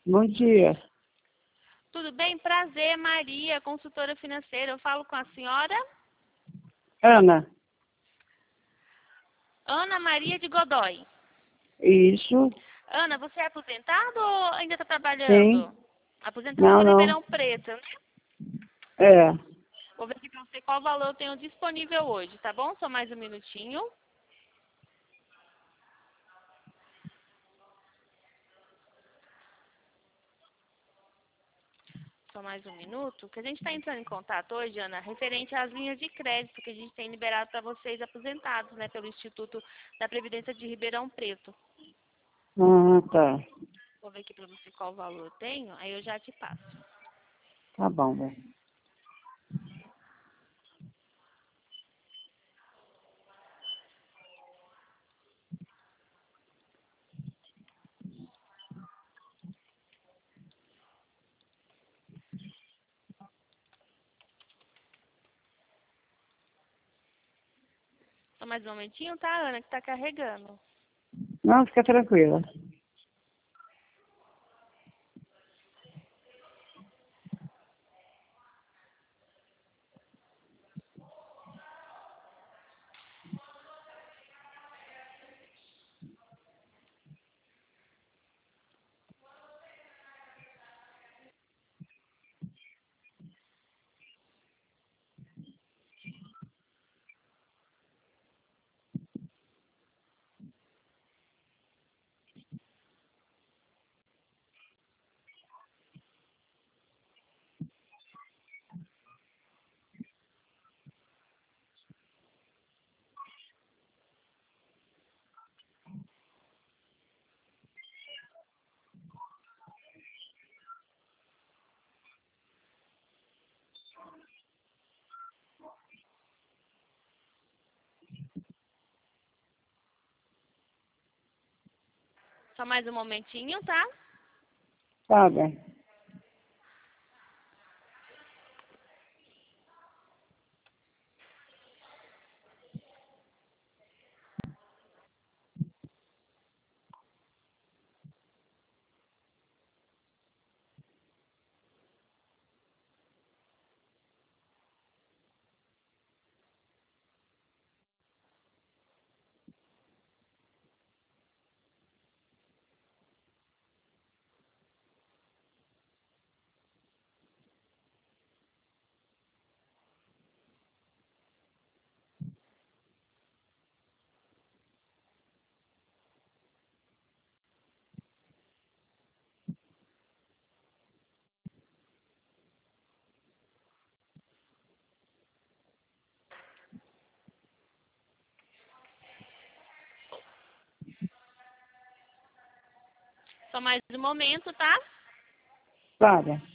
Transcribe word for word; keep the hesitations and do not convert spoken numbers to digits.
Bom dia. Tudo bem? Prazer, Maria, consultora financeira. Eu falo com a senhora Ana, Ana Maria de Godoy. isso? Ana, você é aposentada ou ainda está Sim? trabalhando? Aposentada Não, do não. Ribeirão Preto, né? É, Vou ver aqui para você qual valor eu tenho disponível hoje, tá bom? Só mais um minutinho. Só mais um minuto. Que a gente está entrando em contato hoje, Ana, referente às linhas de crédito que a gente tem liberado para vocês aposentados, né? Pelo Instituto da Previdência de Ribeirão Preto. ah, tá. Vou ver aqui para você qual valor eu tenho, aí eu já te passo. Tá bom, velho. Só mais um momentinho, tá, Ana, que tá carregando. Não, fica tranquila. Só mais um momentinho, tá? Tá bem. Só mais um momento, tá? Tá bem.